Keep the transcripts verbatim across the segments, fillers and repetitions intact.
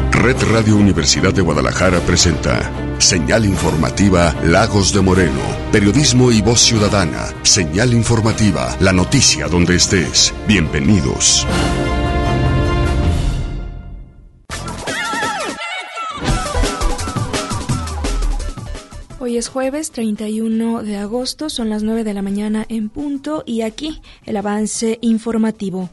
Red Radio Universidad de Guadalajara presenta Señal Informativa Lagos de Moreno. Periodismo y voz ciudadana. Señal Informativa, la noticia donde estés. Bienvenidos. Hoy es jueves treinta y uno de agosto, son las nueve de la mañana en punto y aquí el avance informativo.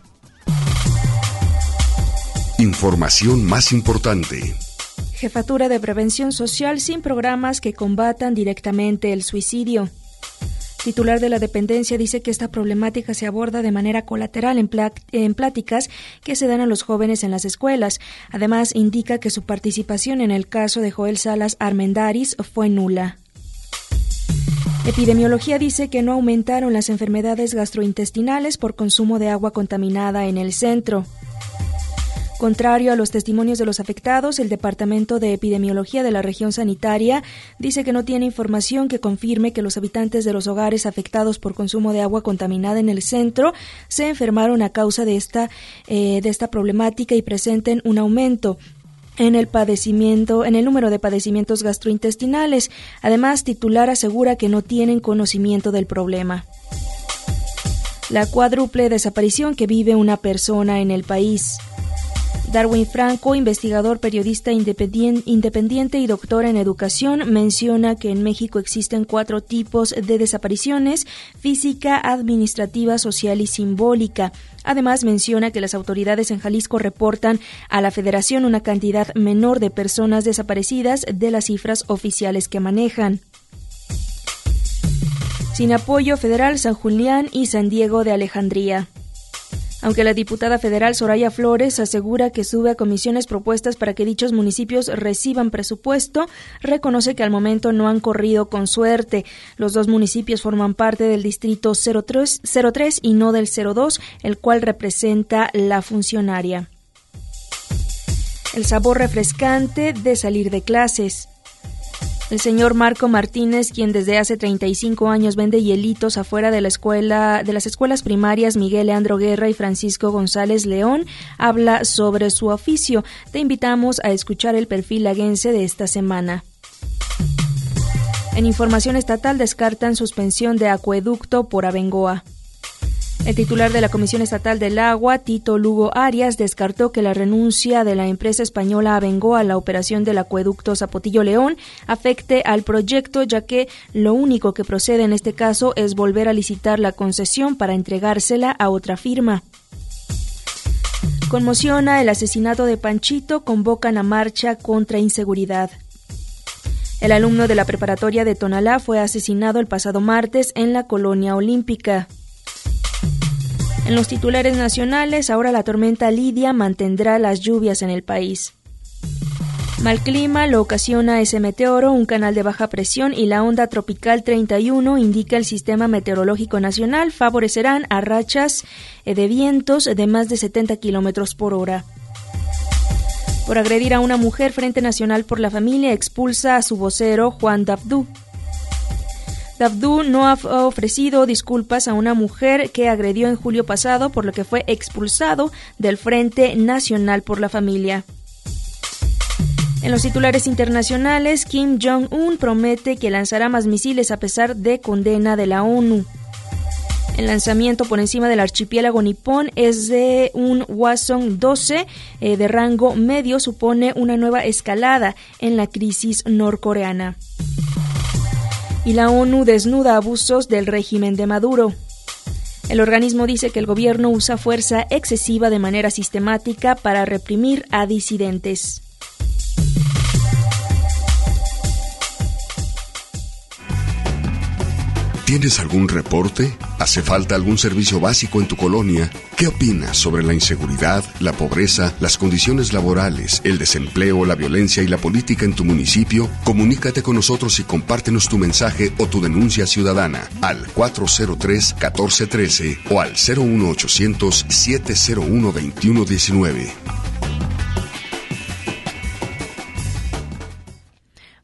Información más importante. Jefatura de Prevención Social sin programas que combatan directamente el suicidio. Titular de la dependencia dice que esta problemática se aborda de manera colateral en, plá- en pláticas que se dan a los jóvenes en las escuelas. Además, indica que su participación en el caso de Joel Salas Armendáriz fue nula. Epidemiología dice que no aumentaron las enfermedades gastrointestinales por consumo de agua contaminada en el centro. Contrario a los testimonios de los afectados, el Departamento de Epidemiología de la región sanitaria dice que no tiene información que confirme que los habitantes de los hogares afectados por consumo de agua contaminada en el centro se enfermaron a causa de esta, eh, de esta problemática y presenten un aumento en el padecimiento, en el número de padecimientos gastrointestinales. Además, titular asegura que no tienen conocimiento del problema. La cuádruple desaparición que vive una persona en el país. Darwin Franco, investigador, periodista independiente y doctor en educación, menciona que en México existen cuatro tipos de desapariciones: física, administrativa, social y simbólica. Además, menciona que las autoridades en Jalisco reportan a la Federación una cantidad menor de personas desaparecidas de las cifras oficiales que manejan. Sin apoyo federal, San Julián y San Diego de Alejandría. Aunque la diputada federal Soraya Flores asegura que sube a comisiones propuestas para que dichos municipios reciban presupuesto, reconoce que al momento no han corrido con suerte. Los dos municipios forman parte del distrito cero tres y no del cero dos, el cual representa la funcionaria. El sabor refrescante de salir de clases. El señor Marco Martínez, quien desde hace treinta y cinco años vende hielitos afuera de la escuela, de las escuelas primarias Miguel Leandro Guerra y Francisco González León, habla sobre su oficio. Te invitamos a escuchar el perfil laguense de esta semana. En información estatal descartan suspensión de acueducto por Abengoa. El titular de la Comisión Estatal del Agua, Tito Lugo Arias, descartó que la renuncia de la empresa española Abengoa a la operación del acueducto Zapotillo León afecte al proyecto, ya que lo único que procede en este caso es volver a licitar la concesión para entregársela a otra firma. Conmociona el asesinato de Panchito, convocan a marcha contra inseguridad. El alumno de la preparatoria de Tonalá fue asesinado el pasado martes en la colonia olímpica. En los titulares nacionales, ahora la tormenta Lidia mantendrá las lluvias en el país. Mal clima lo ocasiona ese meteoro, un canal de baja presión y la onda tropical treinta y uno, indica el Sistema Meteorológico Nacional, favorecerán a rachas de vientos de más de setenta kilómetros por hora. Por agredir a una mujer, Frente Nacional por la Familia expulsa a su vocero Juan Dabdú. Dabdú no ha ofrecido disculpas a una mujer que agredió en julio pasado, por lo que fue expulsado del Frente Nacional por la Familia. En los titulares internacionales, Kim Jong-un promete que lanzará más misiles a pesar de condena de la ONU. El lanzamiento por encima del archipiélago nipón es de un Hwasong doce eh, de rango medio, supone una nueva escalada en la crisis norcoreana. Y la ONU desnuda abusos del régimen de Maduro. El organismo dice que el gobierno usa fuerza excesiva de manera sistemática para reprimir a disidentes. ¿Tienes algún reporte? ¿Hace falta algún servicio básico en tu colonia? ¿Qué opinas sobre la inseguridad, la pobreza, las condiciones laborales, el desempleo, la violencia y la política en tu municipio? Comunícate con nosotros y compártenos tu mensaje o tu denuncia ciudadana al cuatro cero tres, uno cuatro uno tres o al cero uno ochocientos, siete cero uno, veintiuno diecinueve.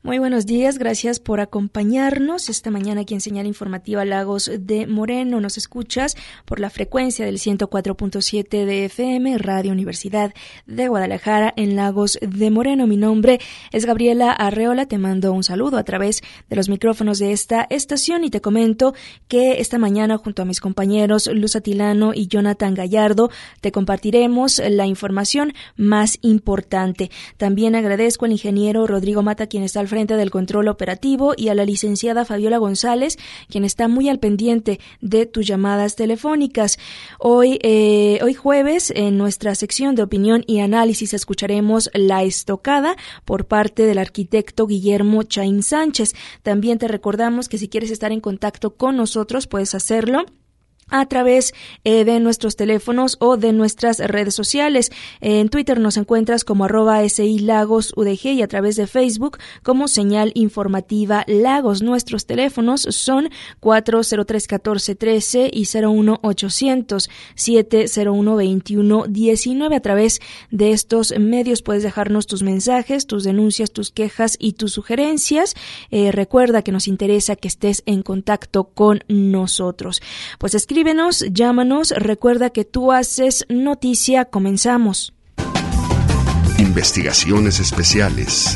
Muy buenos días, gracias por acompañarnos esta mañana aquí en Señal Informativa Lagos de Moreno. Nos escuchas por la frecuencia del ciento cuatro punto siete de F M, Radio Universidad de Guadalajara en Lagos de Moreno. Mi nombre es Gabriela Arreola, te mando un saludo a través de los micrófonos de esta estación y te comento que esta mañana junto a mis compañeros Luz Atilano y Jonathan Gallardo te compartiremos la información más importante. También agradezco al ingeniero Rodrigo Mata, quien está al frente del control operativo, y a la licenciada Fabiola González, quien está muy al pendiente de tus llamadas telefónicas. Hoy, eh, hoy jueves, en nuestra sección de opinión y análisis, escucharemos La Estocada por parte del arquitecto Guillermo Chaín Sánchez. También te recordamos que si quieres estar en contacto con nosotros, puedes hacerlo a través eh, de nuestros teléfonos o de nuestras redes sociales. En Twitter nos encuentras como arroba SI Lagos U D G y a través de Facebook como Señal Informativa Lagos. Nuestros teléfonos son cuatro cero tres, uno cuatro uno tres y cero uno ochocientos, siete cero uno, veintiuno diecinueve. A través de estos medios puedes dejarnos tus mensajes, tus denuncias, tus quejas y tus sugerencias. Eh, recuerda que nos interesa que estés en contacto con nosotros. Pues escribe Escríbenos, llámanos, recuerda que tú haces noticia, comenzamos. Investigaciones especiales.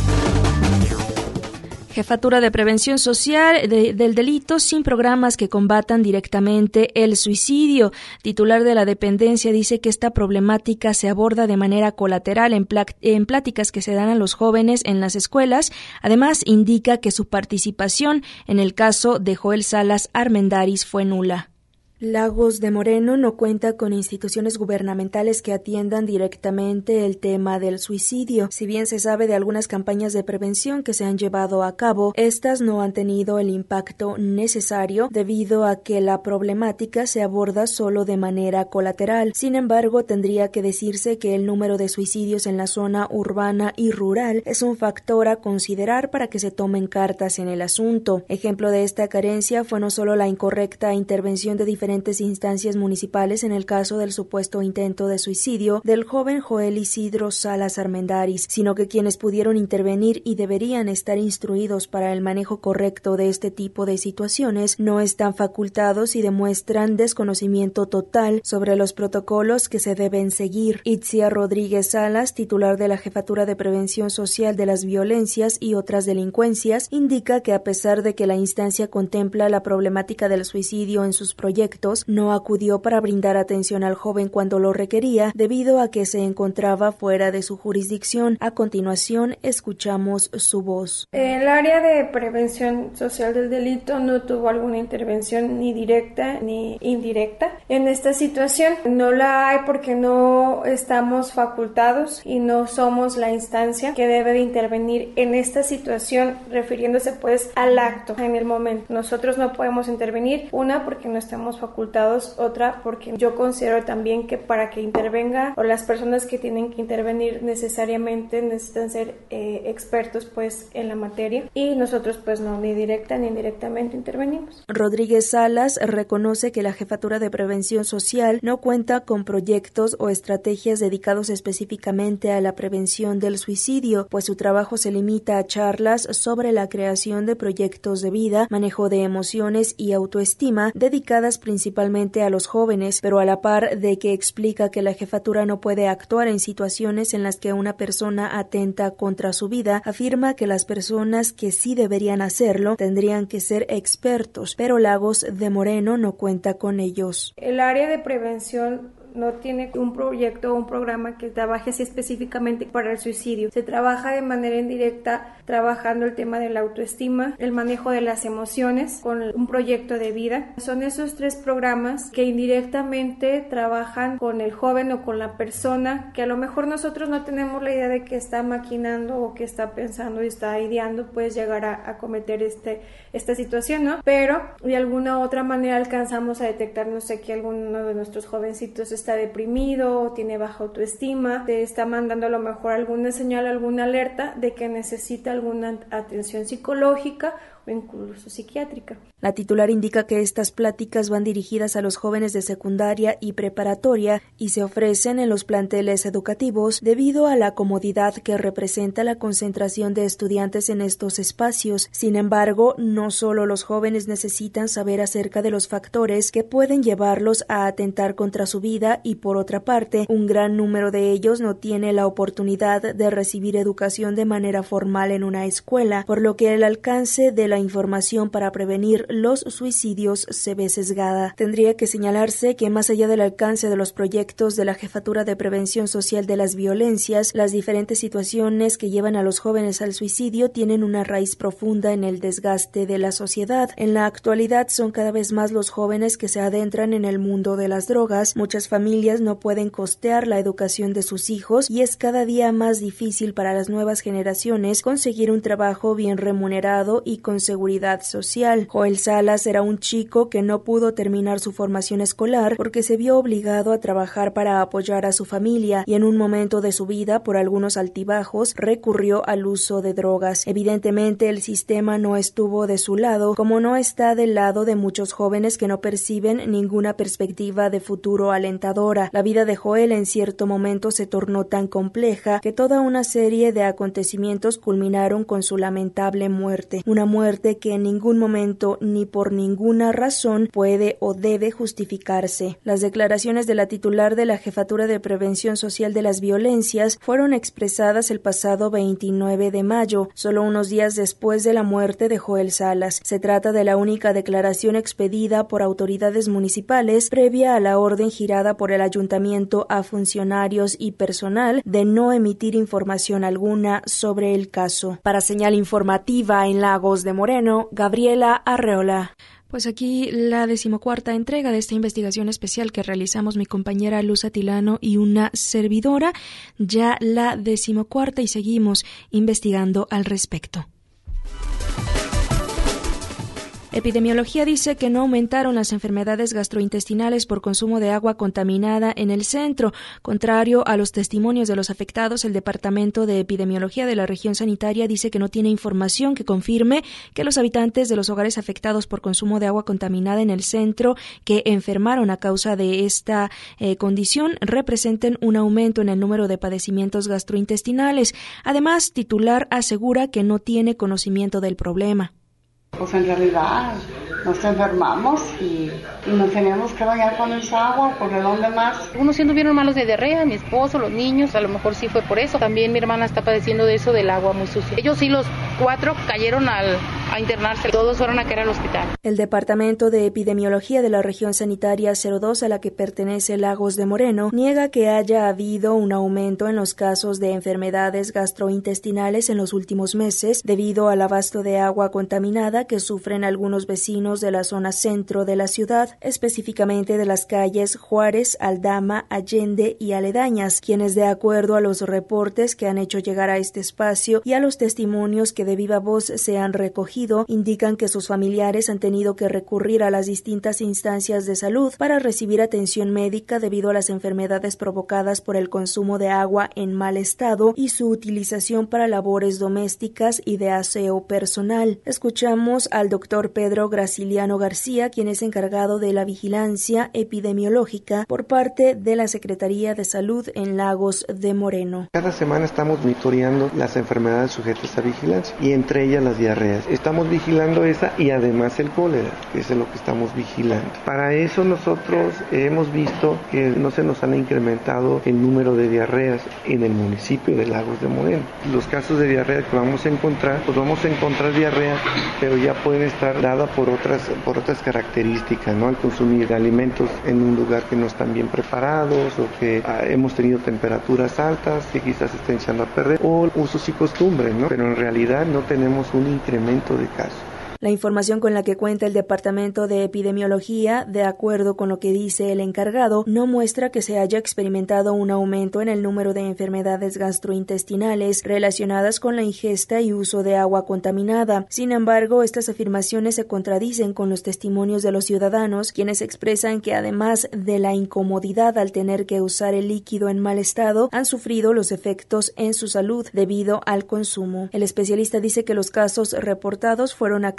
Jefatura de Prevención Social de, del Delito sin programas que combatan directamente el suicidio. Titular de la dependencia dice que esta problemática se aborda de manera colateral en, pla, en pláticas que se dan a los jóvenes en las escuelas. Además, indica que su participación en el caso de Joel Salas Armendáriz fue nula. Lagos de Moreno no cuenta con instituciones gubernamentales que atiendan directamente el tema del suicidio. Si bien se sabe de algunas campañas de prevención que se han llevado a cabo, estas no han tenido el impacto necesario debido a que la problemática se aborda solo de manera colateral. Sin embargo, tendría que decirse que el número de suicidios en la zona urbana y rural es un factor a considerar para que se tomen cartas en el asunto. Ejemplo de esta carencia fue no solo la incorrecta intervención de diferentes diferentes instancias municipales en el caso del supuesto intento de suicidio del joven Joel Isidro Salas Armendáriz, sino que quienes pudieron intervenir y deberían estar instruidos para el manejo correcto de este tipo de situaciones no están facultados y demuestran desconocimiento total sobre los protocolos que se deben seguir. Itzia Rodríguez Salas, titular de la Jefatura de Prevención Social de las Violencias y otras Delincuencias, indica que a pesar de que la instancia contempla la problemática del suicidio en sus proyectos, no acudió para brindar atención al joven cuando lo requería, debido a que se encontraba fuera de su jurisdicción. A continuación, escuchamos su voz. El área de prevención social del delito no tuvo alguna intervención ni directa ni indirecta en esta situación. No la hay porque no estamos facultados y no somos la instancia que debe de intervenir en esta situación, refiriéndose pues al acto en el momento. Nosotros no podemos intervenir, una porque no estamos facultados, otra porque yo considero también que para que intervenga o las personas que tienen que intervenir necesariamente necesitan ser eh, expertos pues en la materia, y nosotros pues no, ni directa ni indirectamente intervenimos. Rodríguez Salas reconoce que la Jefatura de Prevención Social no cuenta con proyectos o estrategias dedicados específicamente a la prevención del suicidio, pues su trabajo se limita a charlas sobre la creación de proyectos de vida, manejo de emociones y autoestima dedicadas principalmente a los jóvenes, pero a la par de que explica que la jefatura no puede actuar en situaciones en las que una persona atenta contra su vida, afirma que las personas que sí deberían hacerlo tendrían que ser expertos, pero Lagos de Moreno no cuenta con ellos. El área de prevención no tiene un proyecto o un programa que trabaje así específicamente para el suicidio. Se trabaja de manera indirecta trabajando el tema de la autoestima, el manejo de las emociones con un proyecto de vida. Son esos tres programas que indirectamente trabajan con el joven o con la persona que a lo mejor nosotros no tenemos la idea de que está maquinando o que está pensando y está ideando, pues llegar a, a cometer este, esta situación, ¿no? Pero de alguna u otra manera alcanzamos a detectar, no sé, que alguno de nuestros jovencitos está deprimido o tiene baja autoestima, te está mandando a lo mejor alguna señal, alguna alerta de que necesita alguna atención psicológica o incluso psiquiátrica. La titular indica que estas pláticas van dirigidas a los jóvenes de secundaria y preparatoria y se ofrecen en los planteles educativos debido a la comodidad que representa la concentración de estudiantes en estos espacios. Sin embargo, no solo los jóvenes necesitan saber acerca de los factores que pueden llevarlos a atentar contra su vida y, por otra parte, un gran número de ellos no tiene la oportunidad de recibir educación de manera formal en una escuela, por lo que el alcance de la información para prevenir los suicidios se ve sesgada. Tendría que señalarse que más allá del alcance de los proyectos de la Jefatura de Prevención Social de las Violencias, las diferentes situaciones que llevan a los jóvenes al suicidio tienen una raíz profunda en el desgaste de la sociedad. En la actualidad son cada vez más los jóvenes que se adentran en el mundo de las drogas. Muchas familias no pueden costear la educación de sus hijos y es cada día más difícil para las nuevas generaciones conseguir un trabajo bien remunerado y con seguridad social. Joel Salas era un chico que no pudo terminar su formación escolar porque se vio obligado a trabajar para apoyar a su familia y en un momento de su vida, por algunos altibajos, recurrió al uso de drogas. Evidentemente, el sistema no estuvo de su lado, como no está del lado de muchos jóvenes que no perciben ninguna perspectiva de futuro alentadora. La vida de Joel en cierto momento se tornó tan compleja que toda una serie de acontecimientos culminaron con su lamentable muerte. Una muerte que en ningún momento ni por ninguna razón puede o debe justificarse. Las declaraciones de la titular de la Jefatura de Prevención Social de las Violencias fueron expresadas el pasado veintinueve de mayo, solo unos días después de la muerte de Joel Salas. Se trata de la única declaración expedida por autoridades municipales previa a la orden girada por el ayuntamiento a funcionarios y personal de no emitir información alguna sobre el caso. Para Señal Informativa en Lagos de Moreno, Gabriela Arreola. Pues aquí la decimocuarta entrega de esta investigación especial que realizamos mi compañera Luz Atilano y una servidora, ya la decimocuarta y seguimos investigando al respecto. Epidemiología dice que no aumentaron las enfermedades gastrointestinales por consumo de agua contaminada en el centro. Contrario a los testimonios de los afectados, el Departamento de Epidemiología de la región sanitaria dice que no tiene información que confirme que los habitantes de los hogares afectados por consumo de agua contaminada en el centro que enfermaron a causa de esta eh, condición representen un aumento en el número de padecimientos gastrointestinales. Además, titular asegura que no tiene conocimiento del problema. Pues en realidad nos enfermamos y, y nos teníamos que bañar con esa agua, ¿por de dónde más? Unos sí anduvieron malos de diarrea, mi esposo, los niños, a lo mejor sí fue por eso. También mi hermana está padeciendo de eso, del agua muy sucia. Ellos sí, los cuatro cayeron al, a internarse, todos fueron a caer al hospital. El Departamento de Epidemiología de la región sanitaria cero dos a la que pertenece Lagos de Moreno niega que haya habido un aumento en los casos de enfermedades gastrointestinales en los últimos meses debido al abasto de agua contaminada que sufren algunos vecinos de la zona centro de la ciudad, específicamente de las calles Juárez, Aldama, Allende y aledañas, quienes de acuerdo a los reportes que han hecho llegar a este espacio y a los testimonios que de viva voz se han recogido, indican que sus familiares han tenido que recurrir a las distintas instancias de salud para recibir atención médica debido a las enfermedades provocadas por el consumo de agua en mal estado y su utilización para labores domésticas y de aseo personal. Escuchamos al doctor Pedro Graciliano García, quien es encargado de la vigilancia epidemiológica por parte de la Secretaría de Salud en Lagos de Moreno. Cada semana estamos monitoreando las enfermedades sujetas a vigilancia y entre ellas las diarreas. Estamos vigilando esa y además el cólera, que es lo que estamos vigilando. Para eso nosotros hemos visto que no se nos han incrementado el número de diarreas en el municipio de Lagos de Moreno. Los casos de diarrea que vamos a encontrar, pues vamos a encontrar diarrea, pero ya pueden estar dadas por otras por otras características, ¿no? Al consumir alimentos en un lugar que no están bien preparados o que ah, hemos tenido temperaturas altas que quizás estén echando a perder o usos y costumbres, ¿no? Pero en realidad no tenemos un incremento de casos. La información con la que cuenta el Departamento de Epidemiología, de acuerdo con lo que dice el encargado, no muestra que se haya experimentado un aumento en el número de enfermedades gastrointestinales relacionadas con la ingesta y uso de agua contaminada. Sin embargo, estas afirmaciones se contradicen con los testimonios de los ciudadanos, quienes expresan que además de la incomodidad al tener que usar el líquido en mal estado, han sufrido los efectos en su salud debido al consumo. El especialista dice que los casos reportados fueron a causa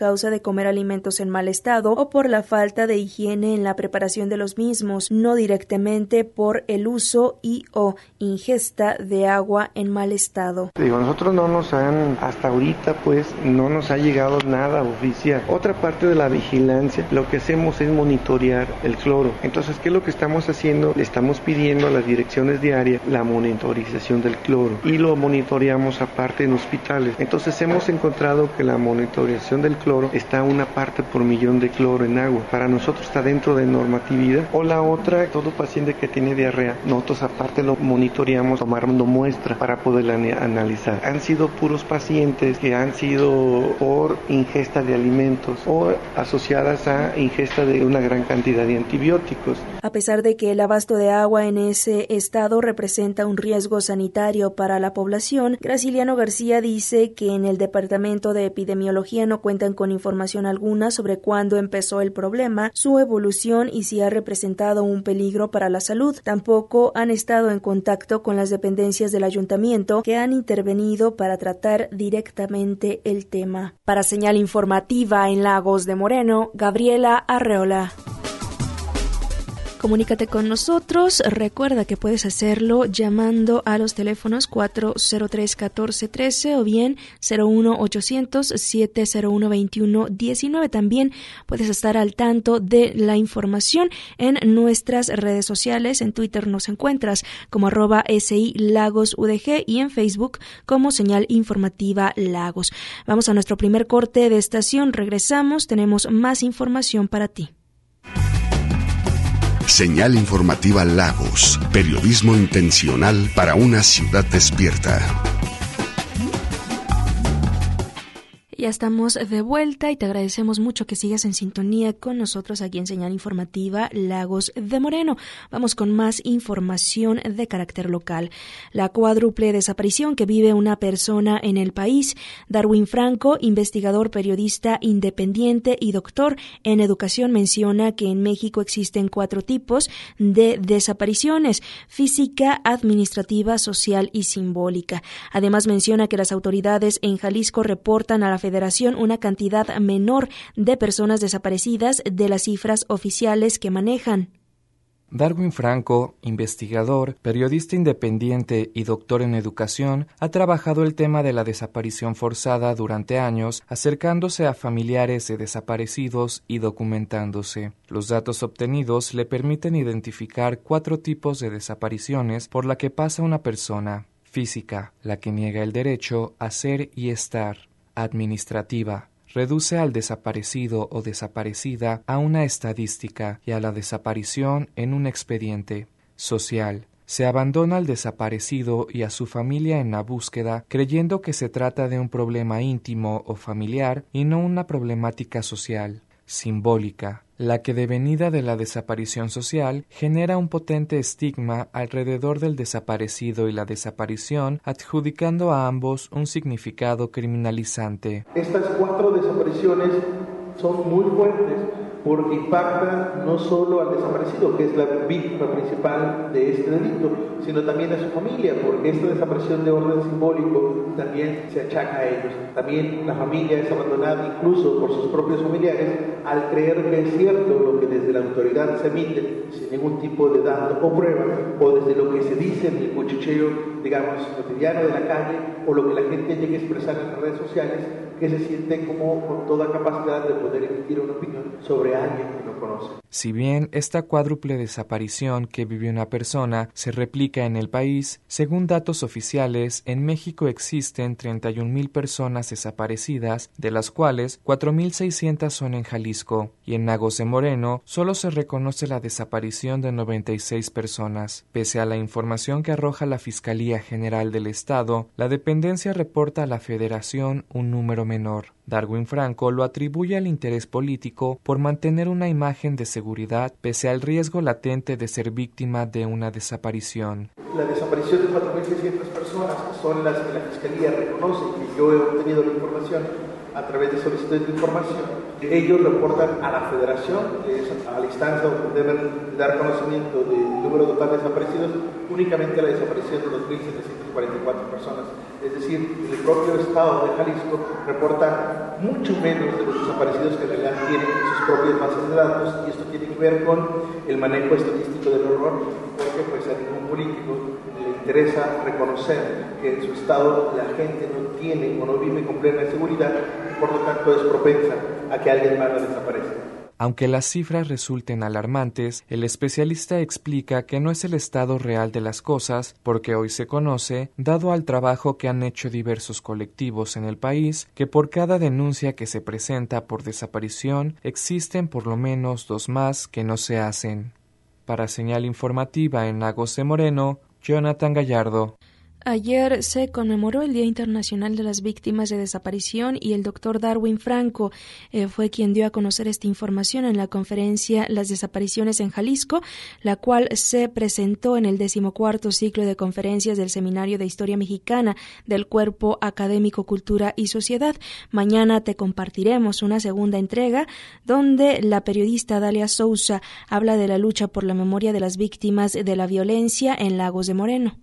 causa de comer alimentos en mal estado o por la falta de higiene en la preparación de los mismos, no directamente por el uso y o ingesta de agua en mal estado. Digo, nosotros no nos han, hasta ahorita pues, no nos ha llegado nada oficial. Otra parte de la vigilancia, lo que hacemos es monitorear el cloro. Entonces, ¿qué es lo que estamos haciendo? Le estamos pidiendo a las direcciones diarias la monitorización del cloro y lo monitoreamos aparte en hospitales. Entonces, hemos encontrado que la monitorización del cloro está una parte por millón de cloro en agua. Para nosotros está dentro de normatividad. O la otra, todo paciente que tiene diarrea, nosotros aparte lo monitoreamos tomando muestra para poderla analizar. Han sido puros pacientes que han sido por ingesta de alimentos o asociadas a ingesta de una gran cantidad de antibióticos. A pesar de que el abasto de agua en ese estado representa un riesgo sanitario para la población, Graciliano García dice que en el Departamento de Epidemiología no cuentan con información alguna sobre cuándo empezó el problema, su evolución y si ha representado un peligro para la salud. Tampoco han estado en contacto con las dependencias del ayuntamiento que han intervenido para tratar directamente el tema. Para Señal Informativa en Lagos de Moreno, Gabriela Arreola. Comunícate con nosotros, recuerda que puedes hacerlo llamando a los teléfonos cuatro cero tres, uno cuatro uno tres o bien cero uno ochocientos, siete cero uno, veintiuno diecinueve. También puedes estar al tanto de la información en nuestras redes sociales. En Twitter nos encuentras como arroba SI Lagos U D G y en Facebook como Señal Informativa Lagos. Vamos a nuestro primer corte de estación, regresamos, tenemos más información para ti. Señal Informativa Lagos, periodismo intencional para una ciudad despierta. Ya estamos de vuelta y te agradecemos mucho que sigas en sintonía con nosotros aquí en Señal Informativa Lagos de Moreno. Vamos con más información de carácter local. La cuádruple desaparición que vive una persona en el país. Darwin Franco, investigador, periodista independiente y doctor en educación, menciona que en México existen cuatro tipos de desapariciones: física, administrativa, social y simbólica. Además menciona que las autoridades en Jalisco reportan a la Federación una cantidad menor de personas desaparecidas de las cifras oficiales que manejan. Darwin Franco, investigador, periodista independiente y doctor en educación, ha trabajado el tema de la desaparición forzada durante años, acercándose a familiares de desaparecidos y documentándose. Los datos obtenidos le permiten identificar cuatro tipos de desapariciones por la que pasa una persona: física, la que niega el derecho a ser y estar; administrativa, reduce al desaparecido o desaparecida a una estadística y a la desaparición en un expediente; social, se abandona al desaparecido y a su familia en la búsqueda, creyendo que se trata de un problema íntimo o familiar y no una problemática social; simbólica, la que devenida de la desaparición social genera un potente estigma alrededor del desaparecido y la desaparición, adjudicando a ambos un significado criminalizante. Estas cuatro desapariciones son muy fuertes porque impactan no solo al desaparecido, que es la víctima principal de este delito, sino también a su familia, porque esta desaparición de orden simbólico también se achaca a ellos. También la familia es abandonada incluso por sus propios familiares al creer que es cierto lo que desde la autoridad se emite sin ningún tipo de dato o prueba, o desde lo que se dice en el cuchicheo, digamos, cotidiano de la calle, o lo que la gente llega a expresar en las redes sociales, que se siente como con toda capacidad de poder emitir una opinión sobre alguien que no conoce. Si bien esta cuádruple desaparición que vive una persona se replica en el país, según datos oficiales, en México existen treinta y un mil personas desaparecidas, de las cuales cuatro mil seiscientas son en Jalisco, y en Lagos de Moreno solo se reconoce la desaparición de noventa y seis personas. Pese a la información que arroja la Fiscalía General del Estado, la dependencia reporta a la Federación un número menor. Darwin Franco lo atribuye al interés político por mantener una imagen de seguridad pese al riesgo latente de ser víctima de una desaparición. La desaparición de cuatro mil seiscientas personas, que son las que la Fiscalía reconoce y que yo he obtenido la información a través de solicitudes de información, ellos reportan a la Federación, que es a la instancia donde deben dar conocimiento de número total de desaparecidos, únicamente la desaparición de dos mil setecientas cuarenta y cuatro personas. Es decir, el propio estado de Jalisco reporta mucho menos de los desaparecidos que en realidad tienen sus propias bases de datos, y esto tiene que ver con el manejo estadístico del horror, porque pues a ningún político le interesa reconocer que en su estado la gente no tiene o no vive con plena seguridad, y por lo tanto es propensa a que alguien más la desaparezca. Aunque las cifras resulten alarmantes, el especialista explica que no es el estado real de las cosas, porque hoy se conoce, dado al trabajo que han hecho diversos colectivos en el país, que por cada denuncia que se presenta por desaparición, existen por lo menos dos más que no se hacen. Para Señal Informativa en Lagos de Moreno, Jonathan Gallardo. Ayer se conmemoró el Día Internacional de las Víctimas de Desaparición y el doctor Darwin Franco eh, fue quien dio a conocer esta información en la conferencia Las Desapariciones en Jalisco, la cual se presentó en el decimocuarto ciclo de conferencias del Seminario de Historia Mexicana del Cuerpo Académico Cultura y Sociedad. Mañana te compartiremos una segunda entrega donde la periodista Dalia Sousa habla de la lucha por la memoria de las víctimas de la violencia en Lagos de Moreno.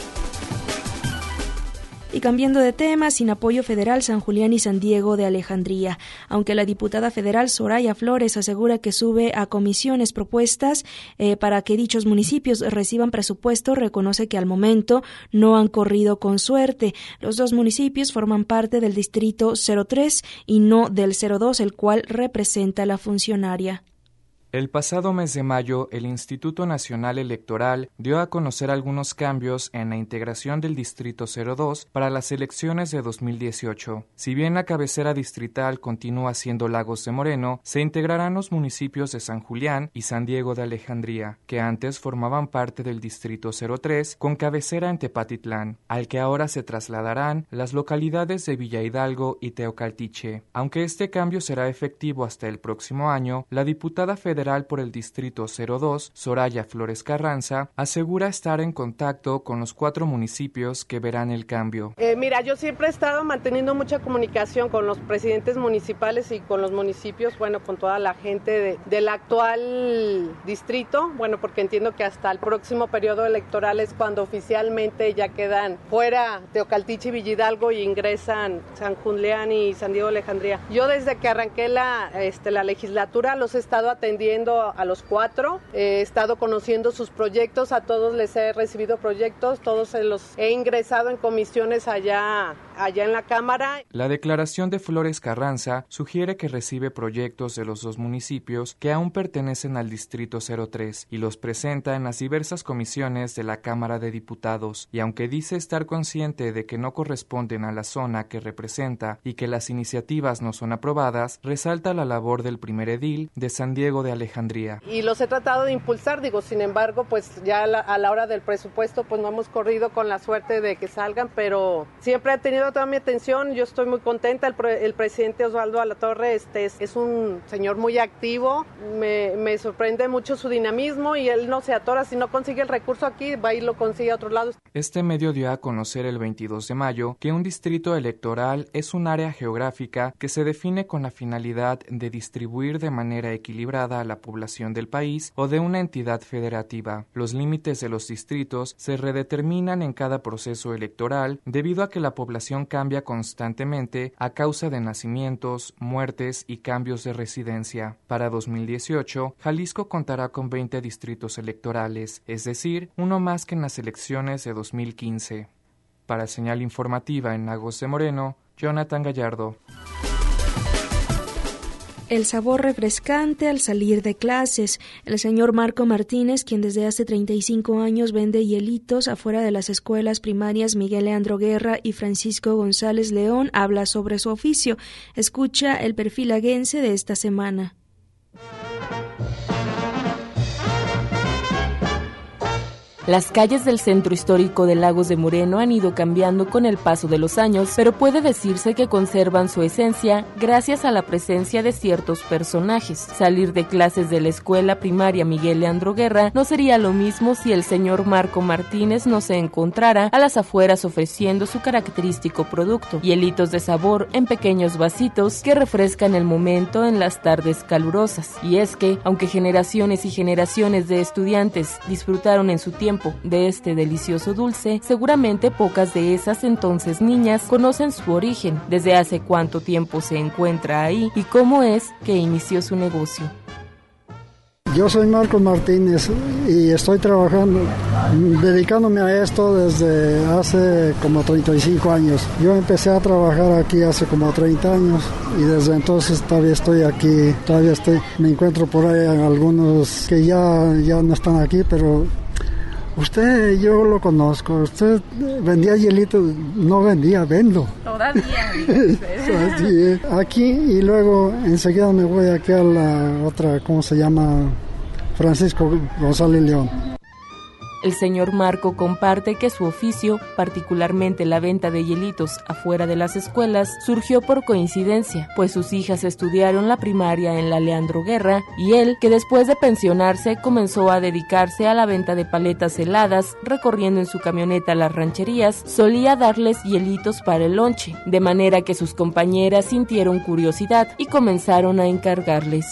Y cambiando de tema, sin apoyo federal, San Julián y San Diego de Alejandría. Aunque la diputada federal Soraya Flores asegura que sube a comisiones propuestas eh, para que dichos municipios reciban presupuesto, reconoce que al momento no han corrido con suerte. Los dos municipios forman parte del distrito cero tres y no del cero dos, el cual representa a la funcionaria. El pasado mes de mayo, el Instituto Nacional Electoral dio a conocer algunos cambios en la integración del Distrito cero dos para las elecciones de dos mil dieciocho. Si bien la cabecera distrital continúa siendo Lagos de Moreno, se integrarán los municipios de San Julián y San Diego de Alejandría, que antes formaban parte del Distrito cero tres con cabecera en Tepatitlán, al que ahora se trasladarán las localidades de Villa Hidalgo y Teocaltiche. Aunque este cambio será efectivo hasta el próximo año, la diputada federal por el Distrito cero dos, Soraya Flores Carranza, asegura estar en contacto con los cuatro municipios que verán el cambio. Eh, mira, yo siempre he estado manteniendo mucha comunicación con los presidentes municipales y con los municipios, bueno, con toda la gente de, del actual distrito, bueno, porque entiendo que hasta el próximo periodo electoral es cuando oficialmente ya quedan fuera Teocaltiche y Villa Hidalgo y ingresan San Julián y San Diego de Alejandría. Yo desde que arranqué la, este, la legislatura los he estado atendiendo a los cuatro, he estado conociendo sus proyectos, a todos les he recibido proyectos, todos se los he ingresado en comisiones allá, allá en la Cámara. La declaración de Flores Carranza sugiere que recibe proyectos de los dos municipios que aún pertenecen al Distrito cero tres y los presenta en las diversas comisiones de la Cámara de Diputados, y aunque dice estar consciente de que no corresponden a la zona que representa y que las iniciativas no son aprobadas, resalta la labor del primer edil de San Diego de Alejandría. Y los he tratado de impulsar, digo, sin embargo, pues ya a la, a la hora del presupuesto, pues no hemos corrido con la suerte de que salgan, pero siempre ha tenido toda mi atención, yo estoy muy contenta, el, pre, el presidente Osvaldo Alatorre este, es, es un señor muy activo, me, me sorprende mucho su dinamismo y él no se atora, si no consigue el recurso aquí, va y lo consigue a otro lado. Este medio dio a conocer el veintidós de mayo que un distrito electoral es un área geográfica que se define con la finalidad de distribuir de manera equilibrada a la población del país o de una entidad federativa. Los límites de los distritos se redeterminan en cada proceso electoral debido a que la población cambia constantemente a causa de nacimientos, muertes y cambios de residencia. Para dos mil dieciocho, Jalisco contará con veinte distritos electorales, es decir, uno más que en las elecciones de dos mil quince. Para Señal Informativa en Lagos de Moreno, Jonathan Gallardo. El sabor refrescante al salir de clases. El señor Marco Martínez, quien desde hace treinta y cinco años vende hielitos afuera de las escuelas primarias Miguel Leandro Guerra y Francisco González León, habla sobre su oficio. Escucha el perfil aguense de esta semana. Las calles del centro histórico de Lagos de Moreno han ido cambiando con el paso de los años, pero puede decirse que conservan su esencia gracias a la presencia de ciertos personajes. Salir de clases de la escuela primaria Miguel Leandro Guerra no sería lo mismo si el señor Marco Martínez no se encontrara a las afueras ofreciendo su característico producto, hielitos de sabor en pequeños vasitos que refrescan el momento en las tardes calurosas. Y es que, aunque generaciones y generaciones de estudiantes disfrutaron en su tiempo de este delicioso dulce, seguramente pocas de esas entonces niñas conocen su origen, desde hace cuánto tiempo se encuentra ahí y cómo es que inició su negocio. Yo soy Marco Martínez y estoy trabajando, dedicándome a esto desde hace como treinta y cinco años. Yo empecé a trabajar aquí hace como treinta años y desde entonces todavía estoy aquí, todavía estoy, me encuentro por ahí algunos que ya, ya no están aquí, pero usted, yo lo conozco, usted vendía hielitos, no vendía, vendo. Todavía. Sí, aquí y luego enseguida me voy aquí a la otra, ¿cómo se llama? Francisco González León. El señor Marco comparte que su oficio, particularmente la venta de hielitos afuera de las escuelas, surgió por coincidencia, pues sus hijas estudiaron la primaria en la Leandro Guerra y él, que después de pensionarse comenzó a dedicarse a la venta de paletas heladas, recorriendo en su camioneta las rancherías, solía darles hielitos para el lonche, de manera que sus compañeras sintieron curiosidad y comenzaron a encargarles.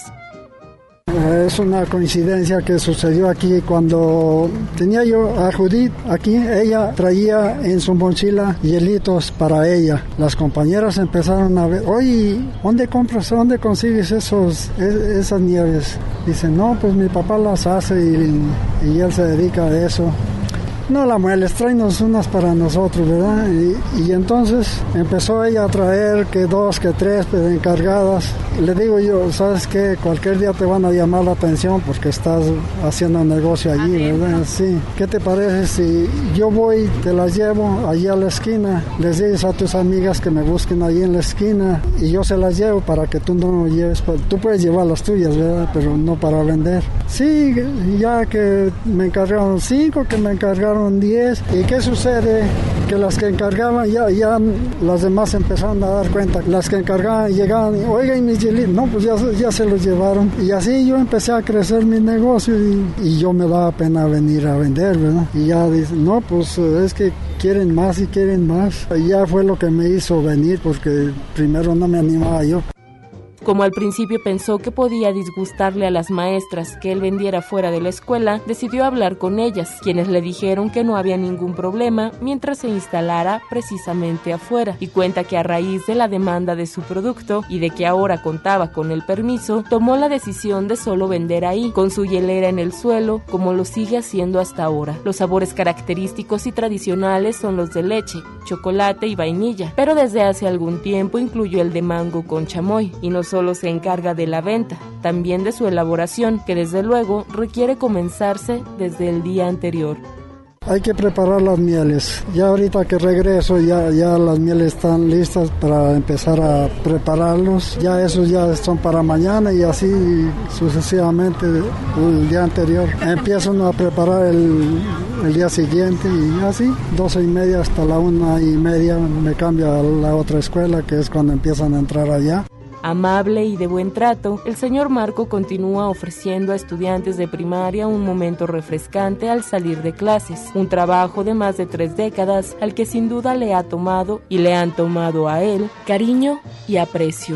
Es una coincidencia que sucedió aquí cuando tenía yo a Judith aquí, ella traía en su mochila hielitos para ella. Las compañeras empezaron a ver, oye, ¿dónde compras, dónde consigues esos, esas nieves? Dicen, no, pues mi papá las hace y, y él se dedica a eso. No la mueles, tráenos unas para nosotros, ¿verdad? Y, y entonces empezó ella a traer que dos, que tres pues, encargadas. Le digo yo, ¿sabes qué? Cualquier día te van a llamar la atención porque estás haciendo un negocio allí, ¿verdad? Sí. ¿Qué te parece si yo voy, te las llevo allí a la esquina? Les dices a tus amigas que me busquen allí en la esquina y yo se las llevo para que tú no lleves. Tú puedes llevar las tuyas, ¿verdad? Pero no para vender. Sí, ya que me encargaron cinco, que me encargaron diez. ¿Y qué sucede? Que las que encargaban ya, ya las demás empezaron a dar cuenta. Las que encargaban llegaban y, oigan, mis hielitos, no, pues ya, ya se los llevaron. Y así yo empecé a crecer mi negocio y, y yo me daba pena venir a vender, ¿verdad? Y ya dicen, no, pues es que quieren más y quieren más. Y ya fue lo que me hizo venir porque primero no me animaba yo. Como al principio pensó que podía disgustarle a las maestras que él vendiera fuera de la escuela, decidió hablar con ellas, quienes le dijeron que no había ningún problema mientras se instalara precisamente afuera, y cuenta que a raíz de la demanda de su producto y de que ahora contaba con el permiso, tomó la decisión de solo vender ahí, con su hielera en el suelo, como lo sigue haciendo hasta ahora. Los sabores característicos y tradicionales son los de leche, chocolate y vainilla, pero desde hace algún tiempo incluyó el de mango con chamoy, y no solo se encarga de la venta, también de su elaboración, que desde luego requiere comenzarse desde el día anterior. Hay que preparar las mieles. Ya ahorita que regreso ya, ya las mieles están listas para empezar a prepararlos. Ya esos ya son para mañana y así sucesivamente el día anterior. Empiezo a preparar el, el día siguiente y así, doce y media hasta la una y media me cambio a la otra escuela, que es cuando empiezan a entrar allá. Amable y de buen trato, el señor Marco continúa ofreciendo a estudiantes de primaria un momento refrescante al salir de clases, un trabajo de más de tres décadas al que sin duda le ha tomado y le han tomado a él cariño y aprecio.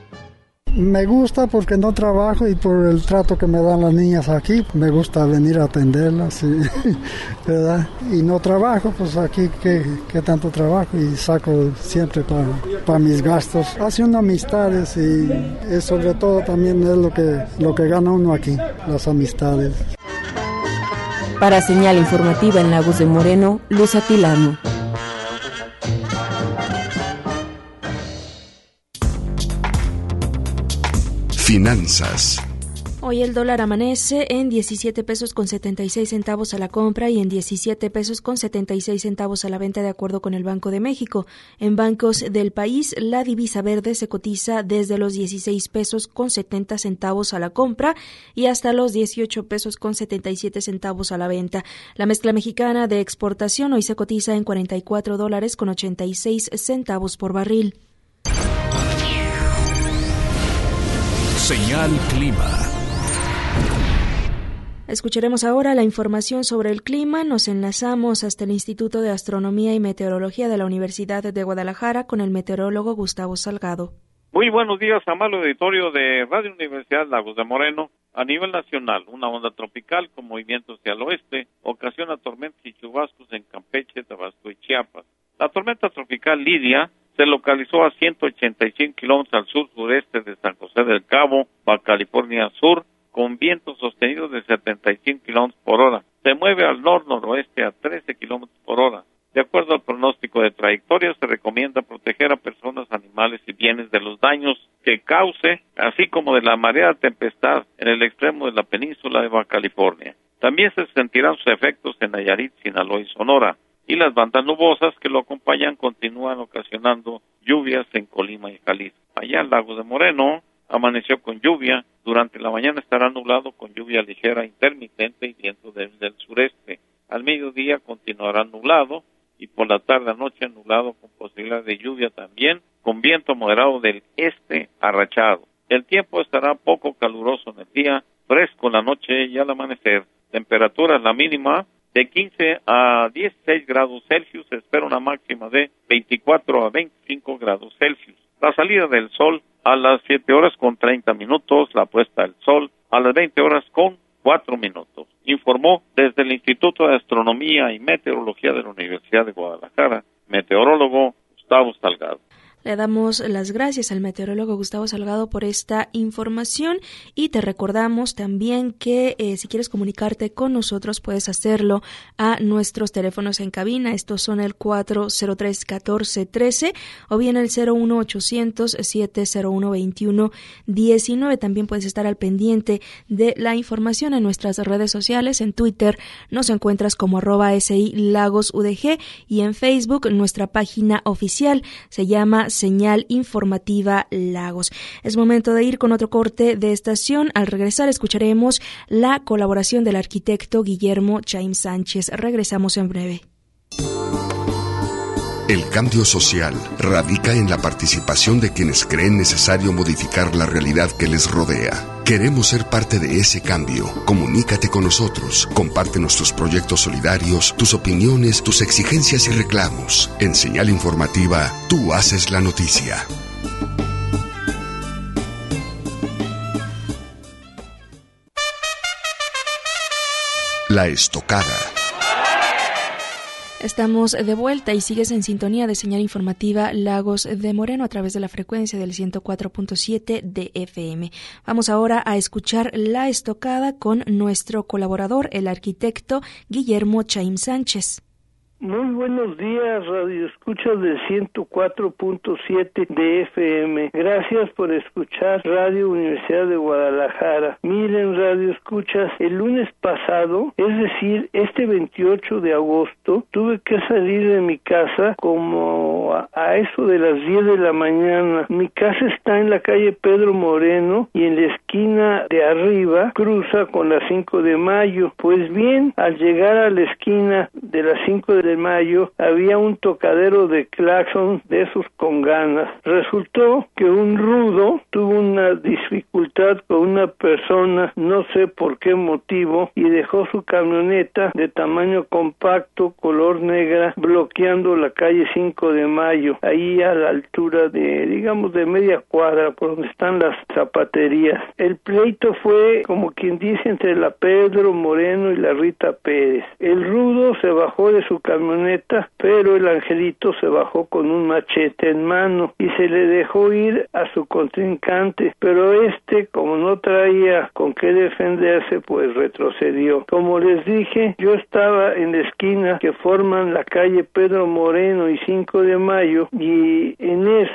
Me gusta porque no trabajo y por el trato que me dan las niñas aquí, me gusta venir a atenderlas, y, ¿verdad? Y no trabajo, pues aquí que, que tanto trabajo y saco siempre para pa mis gastos. Haciendo amistades y es sobre todo también es lo que, lo que gana uno aquí, las amistades. Para Señal Informativa en Lagos de Moreno, Luz Atilano. Finanzas. Hoy el dólar amanece en diecisiete pesos con setenta y seis centavos a la compra y en diecisiete pesos con setenta y seis centavos a la venta, de acuerdo con el Banco de México. En bancos del país, la divisa verde se cotiza desde los dieciséis pesos con setenta centavos a la compra y hasta los dieciocho pesos con setenta y siete centavos a la venta. La mezcla mexicana de exportación hoy se cotiza en cuarenta y cuatro dólares con ochenta y seis centavos por barril. Señal Clima. Escucharemos ahora la información sobre el clima. Nos enlazamos hasta el Instituto de Astronomía y Meteorología de la Universidad de Guadalajara con el meteorólogo Gustavo Salgado. Muy buenos días, amable auditorio de Radio Universidad Lagos de Moreno. A nivel nacional, una onda tropical con movimiento hacia el oeste ocasiona tormentas y chubascos en Campeche, Tabasco y Chiapas. La tormenta tropical Lidia se localizó a ciento ochenta y cinco kilómetros al sur-sureste de San José del Cabo, Baja California Sur, con vientos sostenidos de setenta y cinco kilómetros por hora. Se mueve al nor-noroeste a trece kilómetros por hora. De acuerdo al pronóstico de trayectoria, se recomienda proteger a personas, animales y bienes de los daños que cause, así como de la marea tempestad en el extremo de la península de Baja California. También se sentirán sus efectos en Nayarit, Sinaloa y Sonora, y las bandas nubosas que lo acompañan continúan ocasionando lluvias en Colima y Jalisco. Allá en Lagos de Moreno amaneció con lluvia. Durante la mañana estará nublado con lluvia ligera intermitente y viento débil del sureste. Al mediodía continuará nublado y por la tarde noche nublado con posibilidad de lluvia también, con viento moderado del este arrachado. El tiempo estará poco caluroso en el día, fresco en la noche y al amanecer. Temperatura la mínima de quince a dieciséis grados Celsius, se espera una máxima de veinticuatro a veinticinco grados Celsius. La salida del sol a las siete horas con treinta minutos, la puesta del sol a las veinte horas con cuatro minutos. Informó desde el Instituto de Astronomía y Meteorología de la Universidad de Guadalajara, meteorólogo Gustavo Salgado. Le damos las gracias al meteorólogo Gustavo Salgado por esta información y te recordamos también que eh, si quieres comunicarte con nosotros puedes hacerlo a nuestros teléfonos en cabina. Estos son el cuatro cero tres, catorce trece o bien el cero uno ochocientos, siete cero uno, veintiuno diecinueve. También puedes estar al pendiente de la información en nuestras redes sociales. En Twitter nos encuentras como arroba SI Lagos U D G y en Facebook nuestra página oficial se llama Señal Informativa Lagos. Es momento de ir con otro corte de estación. Al regresar escucharemos la colaboración del arquitecto Guillermo Chaim Sánchez. Regresamos en breve. El cambio social radica en la participación de quienes creen necesario modificar la realidad que les rodea. Queremos ser parte de ese cambio. Comunícate con nosotros. Comparte nuestros proyectos solidarios, tus opiniones, tus exigencias y reclamos. En Señal Informativa, tú haces la noticia. La Estocada. Estamos de vuelta y sigues en sintonía de Señal Informativa Lagos de Moreno a través de la frecuencia del ciento cuatro punto siete de F M. Vamos ahora a escuchar La Estocada con nuestro colaborador, el arquitecto Guillermo Chaim Sánchez. Muy buenos días, Radio Escuchas del ciento cuatro punto siete de F M. Gracias por escuchar Radio Universidad de Guadalajara. Miren, Radio Escuchas, el lunes pasado, es decir, este veintiocho de agosto, tuve que salir de mi casa como a, a eso de las diez de la mañana. Mi casa está en la calle Pedro Moreno y en la esquina de arriba cruza con la cinco de mayo. Pues bien, al llegar a la esquina de la cinco de mayo había un tocadero de claxon de esos con ganas. Resultó que un rudo tuvo una dificultad con una persona, no sé por qué motivo, y dejó su camioneta de tamaño compacto, color negra, bloqueando la calle cinco de mayo, ahí a la altura de, digamos, de media cuadra, por donde están las zapaterías. El pleito fue, como quien dice, entre la Pedro Moreno y la Rita Pérez. El rudo se bajó de su camioneta camioneta, pero el angelito se bajó con un machete en mano y se le dejó ir a su contrincante, pero este, como no traía con qué defenderse, pues retrocedió. Como les dije, yo estaba en la esquina que forman la calle Pedro Moreno y cinco de mayo, y en eso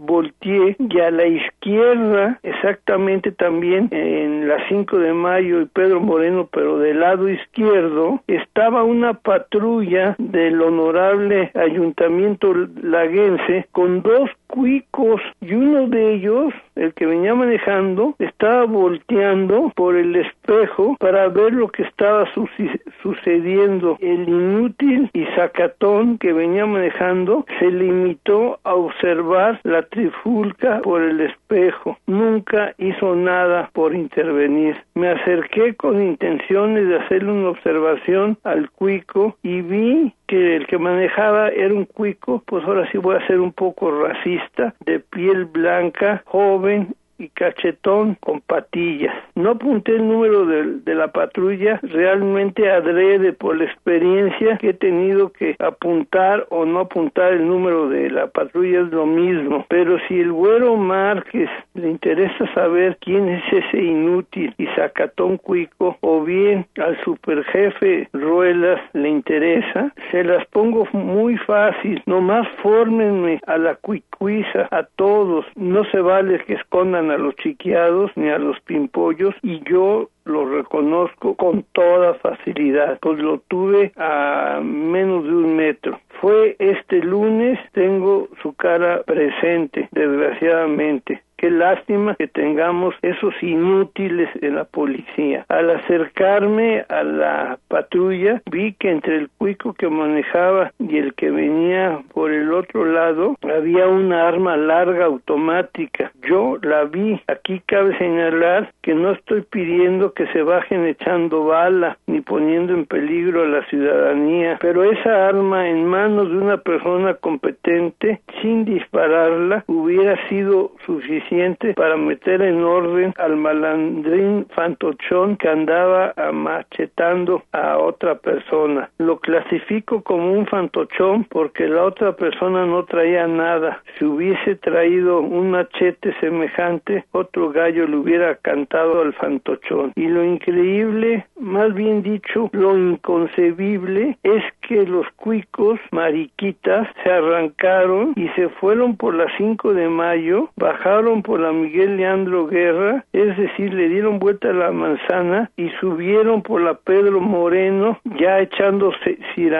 volteé y a la izquierda, exactamente también en la cinco de mayo y Pedro Moreno, pero del lado izquierdo, estaba una patrulla del honorable ayuntamiento laguense con dos cuicos y uno de ellos, el que venía manejando, estaba volteando por el espejo para ver lo que estaba su- sucediendo. El inútil y sacatón que venía manejando se limitó a observar la trifulca por el espejo. Nunca hizo nada por intervenir. Me acerqué con intenciones de hacerle una observación al cuico y vi que el que manejaba era un cuico, pues ahora sí voy a ser un poco racista, de piel blanca, joven y cachetón con patillas. No apunté el número de, de la patrulla, realmente adrede por la experiencia que he tenido que apuntar o no apuntar el número de la patrulla es lo mismo, pero si el güero Márquez le interesa saber quién es ese inútil y sacatón cuico, o bien al superjefe Ruelas le interesa, se las pongo muy fácil, nomás fórmenme a la cuicuiza, a todos, no se vale que escondan a los chiqueados ni a los pimpollos, y yo lo reconozco con toda facilidad, pues lo tuve a menos de un metro. Fue este lunes, tengo su cara presente, desgraciadamente. Qué lástima que tengamos esos inútiles en la policía. Al acercarme a la patrulla, vi que entre el cuico que manejaba y el que venía por el otro lado, había una arma larga automática. Yo la vi. Aquí cabe señalar que no estoy pidiendo que se bajen echando bala, ni poniendo en peligro a la ciudadanía, pero esa arma en manos de una persona competente, sin dispararla, hubiera sido suficiente para meter en orden al malandrín fantochón que andaba machetando a otra persona. Lo clasifico como un fantochón porque la otra persona no traía nada. Si hubiese traído un machete semejante, otro gallo le hubiera cantado al fantochón. Y lo increíble, más bien dicho, lo inconcebible, es que los cuicos mariquitas se arrancaron y se fueron por la cinco de mayo, bajaron por la Miguel Leandro Guerra, es decir, le dieron vuelta a la manzana y subieron por la Pedro Moreno, ya echándose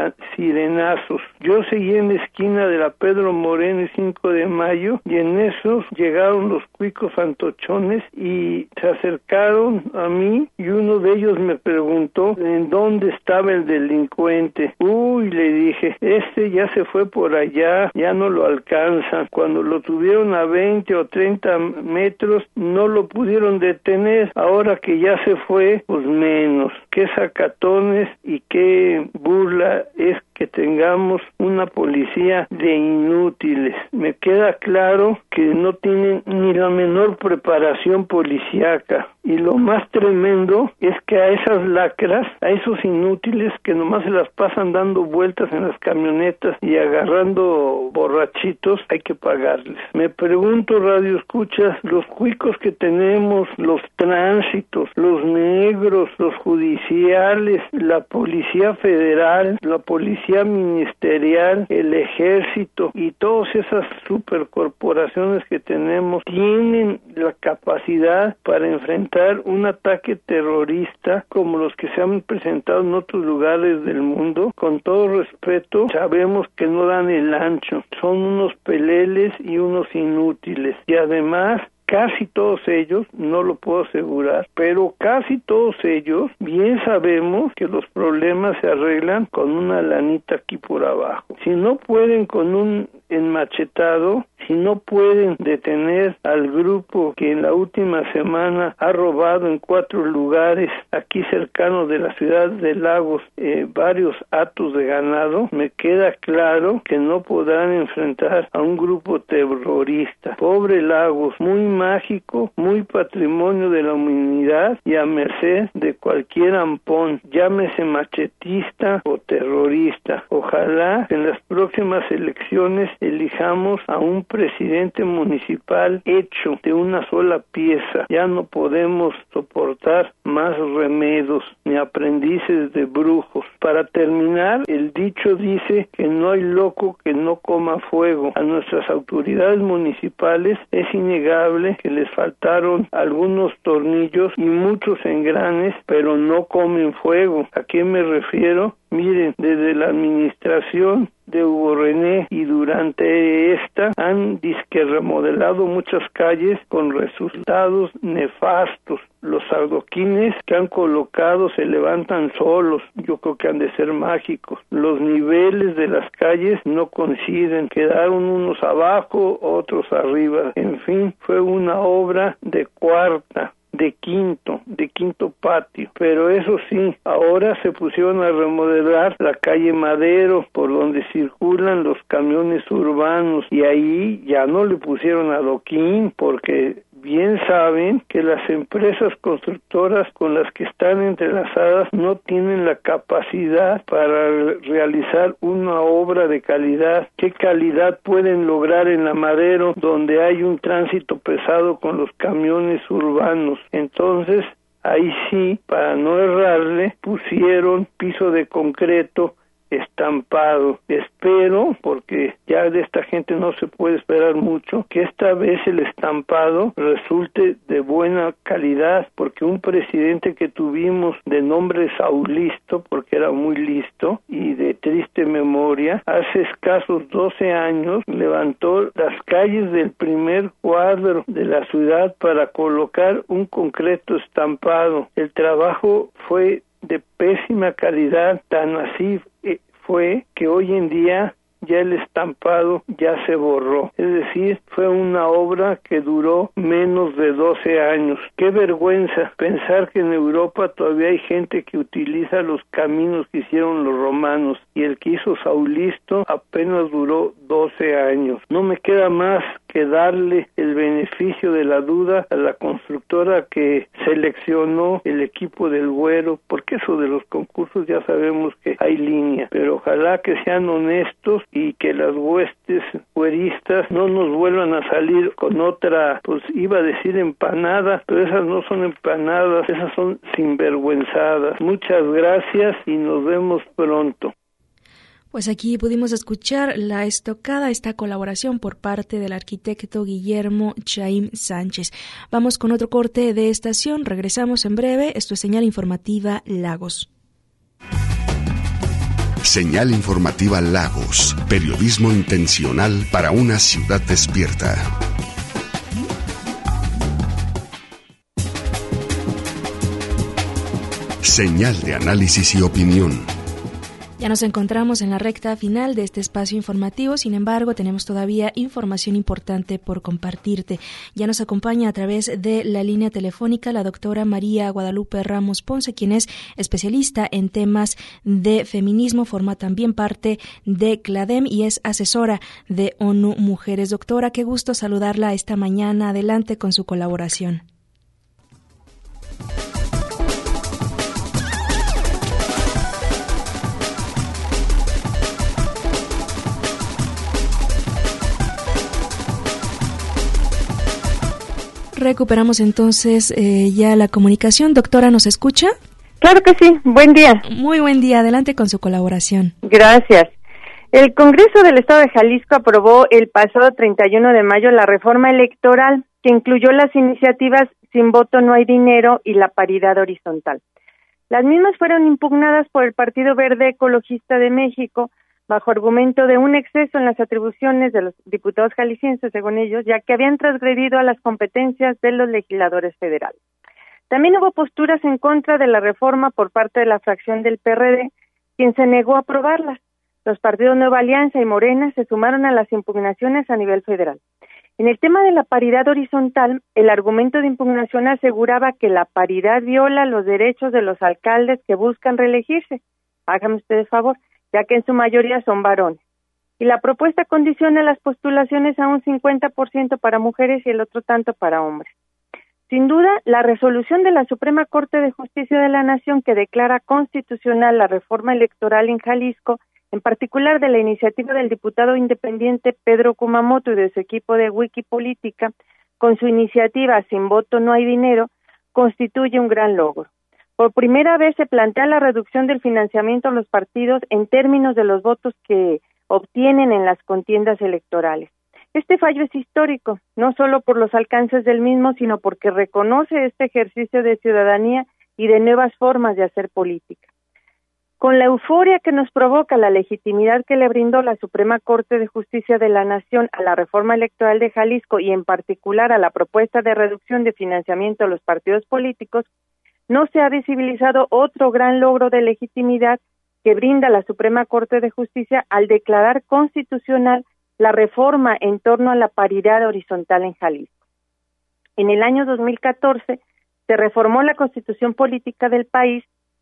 sirenazos. Yo seguí en la esquina de la Pedro Moreno y cinco de mayo, y en esos llegaron los cuicos fantochones y se acercaron a mí, y uno de ellos me preguntó en dónde estaba el delincuente. Uy, le dije, este ya se fue por allá, ya no lo alcanzan. Cuando lo tuvieron a veinte o treinta metros, no lo pudieron detener. Ahora que ya se fue, pues menos. Qué sacatones y qué burla es que tengamos una policía de inútiles. Me queda claro que no tienen ni la menor preparación policíaca. Y lo más tremendo es que a esas lacras, a esos inútiles que nomás se las pasan dando vueltas en las camionetas y agarrando borrachitos, hay que pagarles. Me pregunto, radio escuchas, los cuicos que tenemos, los tránsitos, los negros, los judiciales, la policía federal, la policía ministerial, el ejército y todas esas supercorporaciones que tenemos, tienen la capacidad para enfrentar un ataque terrorista como los que se han presentado en otros lugares del mundo. Con todo respeto, sabemos que no dan el ancho, son unos peleles y unos inútiles, y además casi todos ellos, no lo puedo asegurar, pero casi todos ellos, bien sabemos que los problemas se arreglan con una lanita aquí por abajo. Si no pueden con un enmachetado, si no pueden detener al grupo que en la última semana ha robado en cuatro lugares aquí cercanos de la ciudad de Lagos eh, varios hatos de ganado, me queda claro que no podrán enfrentar a un grupo terrorista. Pobre Lagos, muy mágico, muy patrimonio de la humanidad y a merced de cualquier ampón, llámese machetista o terrorista. Ojalá en las próximas elecciones elijamos a un presidente municipal hecho de una sola pieza. Ya no podemos soportar más remedos ni aprendices de brujos. Para terminar, el dicho dice que no hay loco que no coma fuego. A nuestras autoridades municipales es innegable que les faltaron algunos tornillos y muchos engranes, pero no comen fuego. ¿A qué me refiero? Miren, desde la administración de Hugo René y durante esta han disque remodelado muchas calles con resultados nefastos. Los adoquines que han colocado se levantan solos, yo creo que han de ser mágicos. Los niveles de las calles no coinciden, quedaron unos abajo, otros arriba. En fin, fue una obra de cuarta, de quinto, de quinto patio. Pero eso sí, ahora se pusieron a remodelar la calle Madero, por donde circulan los camiones urbanos, y ahí ya no le pusieron adoquín, porque bien saben que las empresas constructoras con las que están entrelazadas no tienen la capacidad para realizar una obra de calidad. ¿Qué calidad pueden lograr en la Madero, donde hay un tránsito pesado con los camiones urbanos? Entonces, ahí sí, para no errarle, pusieron piso de concreto estampado. Espero, porque ya de esta gente no se puede esperar mucho, que esta vez el estampado resulte de buena calidad, porque un presidente que tuvimos de nombre Saulisto, porque era muy listo y de triste memoria, hace escasos doce años levantó las calles del primer cuadro de la ciudad para colocar un concreto estampado. El trabajo fue de pésima calidad, tan así eh, fue que hoy en día ya el estampado ya se borró. Es decir, fue una obra que duró menos de doce años. Qué vergüenza pensar que en Europa todavía hay gente que utiliza los caminos que hicieron los romanos, y el que hizo Saulisto apenas duró doce años. No me queda más que darle el beneficio de la duda a la constructora que seleccionó el equipo del Güero, porque eso de los concursos ya sabemos que hay línea, pero ojalá que sean honestos y que las huestes güeristas no nos vuelvan a salir con otra, pues iba a decir empanada, pero esas no son empanadas, esas son sinvergüenzadas. Muchas gracias y nos vemos pronto. Pues aquí pudimos escuchar la estocada, esta colaboración por parte del arquitecto Guillermo Chaim Sánchez. Vamos con otro corte de estación, regresamos en breve. Esto es Señal Informativa Lagos. Señal Informativa Lagos, periodismo intencional para una ciudad despierta. Señal de análisis y opinión. Ya nos encontramos en la recta final de este espacio informativo, sin embargo, tenemos todavía información importante por compartirte. Ya nos acompaña a través de la línea telefónica la doctora María Guadalupe Ramos Ponce, quien es especialista en temas de feminismo, forma también parte de CLADEM y es asesora de ONU Mujeres. Doctora, qué gusto saludarla esta mañana. Adelante con su colaboración. Recuperamos entonces eh, ya la comunicación. Doctora, ¿nos escucha? Claro que sí. Buen día. Muy buen día. Adelante con su colaboración. Gracias. El Congreso del Estado de Jalisco aprobó el pasado treinta y uno de mayo la reforma electoral que incluyó las iniciativas Sin voto no hay dinero y la paridad horizontal. Las mismas fueron impugnadas por el Partido Verde Ecologista de México bajo argumento de un exceso en las atribuciones de los diputados jaliscienses, según ellos, ya que habían transgredido a las competencias de los legisladores federales. También hubo posturas en contra de la reforma por parte de la fracción del P R D, quien se negó a aprobarlas. Los partidos Nueva Alianza y Morena se sumaron a las impugnaciones a nivel federal. En el tema de la paridad horizontal, el argumento de impugnación aseguraba que la paridad viola los derechos de los alcaldes que buscan reelegirse. Hágame ustedes favor, ya que en su mayoría son varones. Y la propuesta condiciona las postulaciones a un cincuenta por ciento para mujeres y el otro tanto para hombres. Sin duda, la resolución de la Suprema Corte de Justicia de la Nación que declara constitucional la reforma electoral en Jalisco en particular de la iniciativa del diputado independiente Pedro Kumamoto y de su equipo de Wikipolítica, con su iniciativa Sin voto no hay dinero, constituye un gran logro. Por primera vez se plantea la reducción del financiamiento a los partidos en términos de los votos que obtienen en las contiendas electorales. Este fallo es histórico, no solo por los alcances del mismo, sino porque reconoce este ejercicio de ciudadanía y de nuevas formas de hacer política. Con la euforia que nos provoca la legitimidad que le brindó la Suprema Corte de Justicia de la Nación a la reforma electoral de Jalisco y en particular a la propuesta de reducción de financiamiento a los partidos políticos, no se ha visibilizado otro gran logro de legitimidad que brinda la Suprema Corte de Justicia al declarar constitucional la reforma en torno a la paridad horizontal en Jalisco. En el año dos mil catorce se reformó la Constitución Política del país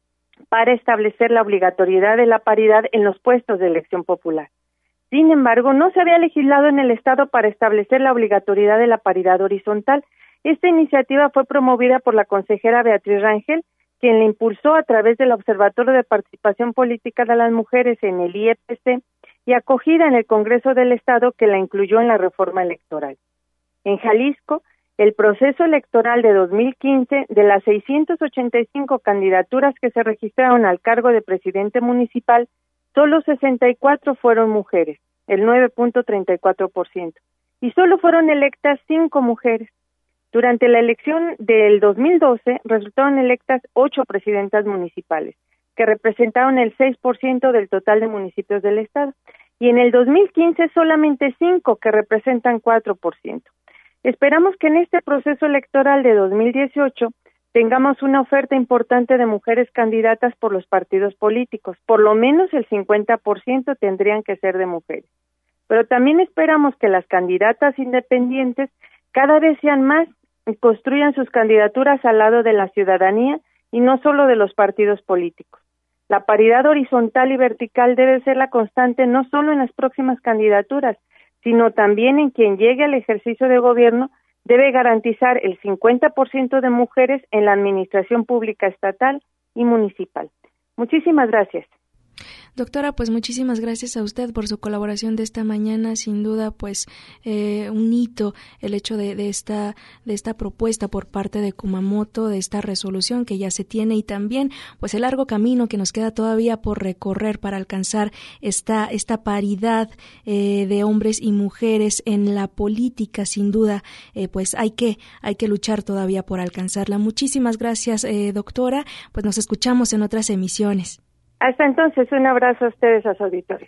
para establecer la obligatoriedad de la paridad en los puestos de elección popular. Sin embargo, no se había legislado en el Estado para establecer la obligatoriedad de la paridad horizontal. Esta iniciativa fue promovida por la consejera Beatriz Rangel, quien la impulsó a través del Observatorio de Participación Política de las Mujeres en el I E P C y acogida en el Congreso del Estado, que la incluyó en la reforma electoral. En Jalisco, el proceso electoral de dos mil quince, de las seiscientas ochenta y cinco candidaturas que se registraron al cargo de presidente municipal, solo sesenta y cuatro fueron mujeres, el nueve punto treinta y cuatro por ciento, y solo fueron electas cinco mujeres. Durante la elección del dos mil doce resultaron electas ocho presidentas municipales, que representaron el seis por ciento del total de municipios del estado, y en el dos mil quince solamente cinco, que representan cuatro por ciento. Esperamos que en este proceso electoral de dos mil dieciocho tengamos una oferta importante de mujeres candidatas por los partidos políticos, por lo menos el cincuenta por ciento tendrían que ser de mujeres. Pero también esperamos que las candidatas independientes cada vez sean más y construyan sus candidaturas al lado de la ciudadanía y no solo de los partidos políticos. La paridad horizontal y vertical debe ser la constante no solo en las próximas candidaturas, sino también en quien llegue al ejercicio de gobierno. Debe garantizar el cincuenta por ciento de mujeres en la administración pública estatal y municipal. Muchísimas gracias. Doctora, pues muchísimas gracias a usted por su colaboración de esta mañana. Sin duda, pues eh, un hito el hecho de, de esta de esta propuesta por parte de Kumamoto, de esta resolución que ya se tiene, y también pues el largo camino que nos queda todavía por recorrer para alcanzar esta esta paridad eh, de hombres y mujeres en la política. Sin duda, eh, pues hay que hay que luchar todavía por alcanzarla. Muchísimas gracias, eh, doctora. Pues nos escuchamos en otras emisiones. Hasta entonces, un abrazo a ustedes, a su auditorio.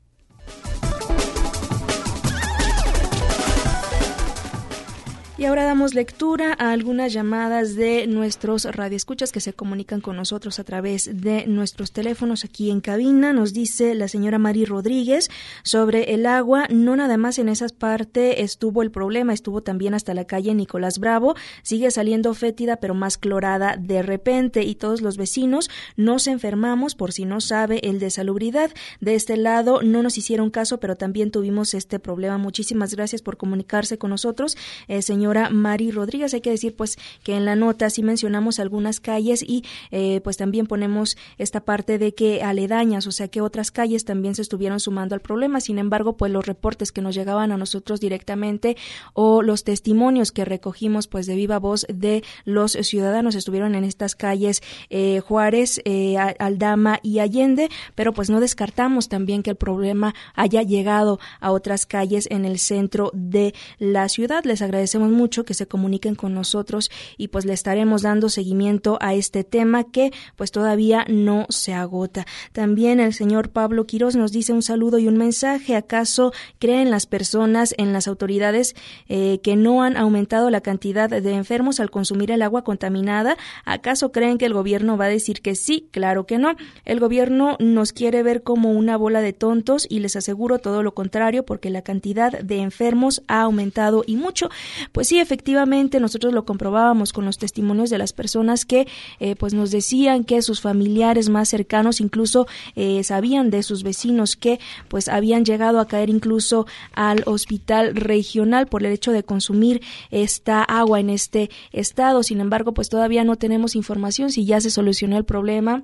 Y ahora damos lectura a algunas llamadas de nuestros radioescuchas que se comunican con nosotros a través de nuestros teléfonos aquí en cabina. Nos dice la señora Mari Rodríguez sobre el agua. No nada más en esa parte estuvo el problema, estuvo también hasta la calle Nicolás Bravo. Sigue saliendo fétida, pero más clorada de repente, y todos los vecinos nos enfermamos, por si no sabe, el de salubridad. De este lado no nos hicieron caso, pero también tuvimos este problema. Muchísimas gracias por comunicarse con nosotros, eh, señora Mari Rodríguez. Hay que decir pues que en la nota sí mencionamos algunas calles y eh, pues también ponemos esta parte de que aledañas, o sea que otras calles también se estuvieron sumando al problema. Sin embargo, pues los reportes que nos llegaban a nosotros directamente o los testimonios que recogimos pues de viva voz de los ciudadanos estuvieron en estas calles eh, Juárez, eh, Aldama y Allende, pero pues no descartamos también que el problema haya llegado a otras calles en el centro de la ciudad. Les agradecemos mucho que se comuniquen con nosotros y pues le estaremos dando seguimiento a este tema que pues todavía no se agota. También el señor Pablo Quirós nos dice un saludo y un mensaje. ¿Acaso creen las personas en las autoridades eh, que no han aumentado la cantidad de enfermos al consumir el agua contaminada? ¿Acaso creen que el gobierno va a decir que sí? Claro que no. El gobierno nos quiere ver como una bola de tontos y les aseguro todo lo contrario, porque la cantidad de enfermos ha aumentado y mucho. Pues sí, efectivamente, nosotros lo comprobábamos con los testimonios de las personas que eh, pues nos decían que sus familiares más cercanos incluso eh, sabían de sus vecinos que pues habían llegado a caer incluso al hospital regional por el hecho de consumir esta agua en este estado. Sin embargo, pues todavía no tenemos información si ya se solucionó el problema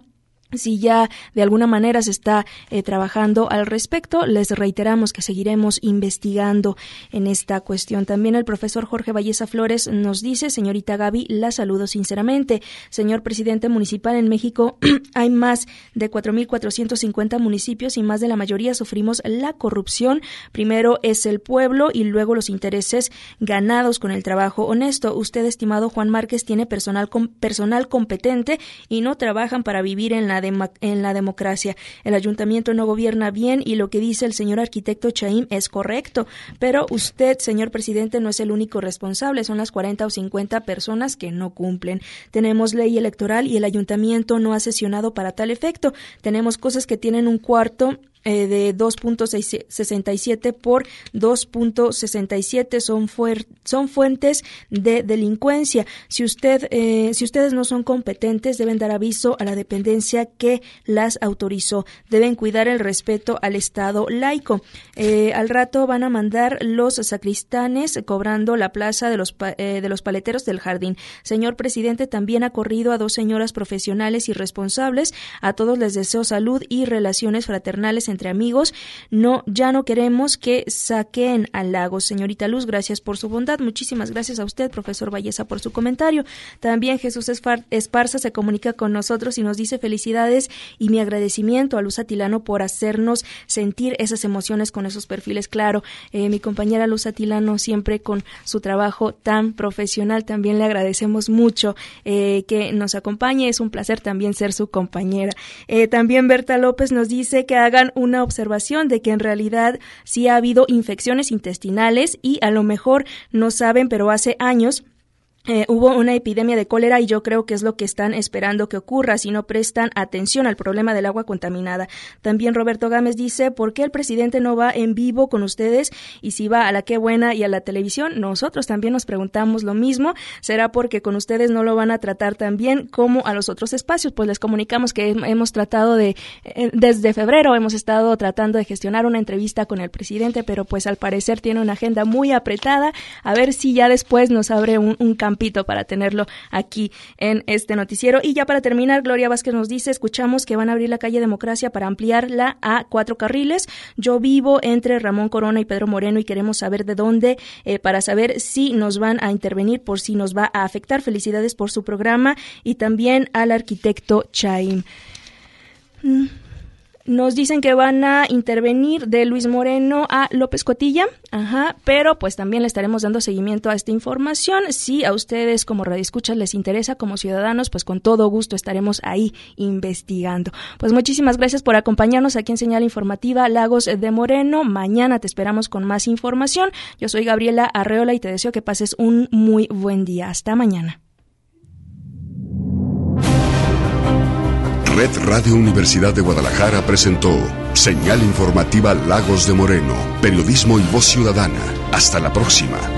si ya de alguna manera se está eh, trabajando al respecto. Les reiteramos que seguiremos investigando en esta cuestión. También el profesor Jorge Valleza Flores nos dice: señorita Gaby, la saludo sinceramente. Señor presidente municipal, en México hay más de cuatro mil cuatrocientos cincuenta municipios y más de la mayoría sufrimos la corrupción. Primero es el pueblo y luego los intereses ganados con el trabajo honesto. Usted, estimado Juan Márquez, tiene personal, com- personal competente y no trabajan para vivir en la en la democracia. El ayuntamiento no gobierna bien y lo que dice el señor arquitecto Chaim es correcto, pero usted, señor presidente, no es el único responsable, son las cuarenta o cincuenta personas que no cumplen. Tenemos ley electoral y el ayuntamiento no ha sesionado para tal efecto. Tenemos cosas que tienen un cuarto Eh, de dos punto sesenta y siete por dos punto sesenta y siete son fuer- son fuentes de delincuencia. Si usted eh, si ustedes no son competentes, deben dar aviso a la dependencia que las autorizó. Deben cuidar el respeto al Estado laico. Eh, al rato van a mandar los sacristanes cobrando la plaza de los pa- eh, de los paleteros del jardín. Señor presidente, también ha corrido a dos señoras profesionales y responsables. A todos les deseo salud y relaciones fraternales entre amigos. No, ya no queremos que saquen al lago. Señorita Luz, gracias por su bondad. Muchísimas gracias a usted, profesor Valleza, por su comentario. También Jesús Esparza se comunica con nosotros y nos dice: felicidades y mi agradecimiento a Luz Atilano por hacernos sentir esas emociones con esos perfiles. Claro, eh, mi compañera Luz Atilano siempre con su trabajo tan profesional. También le agradecemos mucho eh, que nos acompañe. Es un placer también ser su compañera. Eh, también Berta López nos dice que hagan una observación de que en realidad sí ha habido infecciones intestinales y a lo mejor no saben, pero hace años Eh, hubo una epidemia de cólera y yo creo que es lo que están esperando que ocurra si no prestan atención al problema del agua contaminada. También Roberto Gámez dice: ¿por qué el presidente no va en vivo con ustedes y si va a la Qué Buena y a la televisión? Nosotros también nos preguntamos lo mismo. ¿Será porque con ustedes no lo van a tratar tan bien como a los otros espacios? Pues les comunicamos que hemos tratado de, eh, desde febrero hemos estado tratando de gestionar una entrevista con el presidente, pero pues al parecer tiene una agenda muy apretada. A ver si ya después nos abre un, un campo para tenerlo aquí en este noticiero. Y ya para terminar, Gloria Vázquez nos dice: escuchamos que van a abrir la calle Democracia para ampliarla a cuatro carriles. Yo vivo entre Ramón Corona y Pedro Moreno y queremos saber de dónde eh, para saber si nos van a intervenir, por si nos va a afectar. Felicidades por su programa y también al arquitecto Chaim. Mm. Nos dicen que van a intervenir de Luis Moreno a López Cotilla, ajá, pero pues también le estaremos dando seguimiento a esta información. Si a ustedes como radioescuchas les interesa, como ciudadanos, pues con todo gusto estaremos ahí investigando. Pues muchísimas gracias por acompañarnos aquí en Señal Informativa Lagos de Moreno. Mañana te esperamos con más información. Yo soy Gabriela Arreola y te deseo que pases un muy buen día. Hasta mañana. Red Radio Universidad de Guadalajara presentó Señal Informativa Lagos de Moreno, periodismo y voz ciudadana. Hasta la próxima.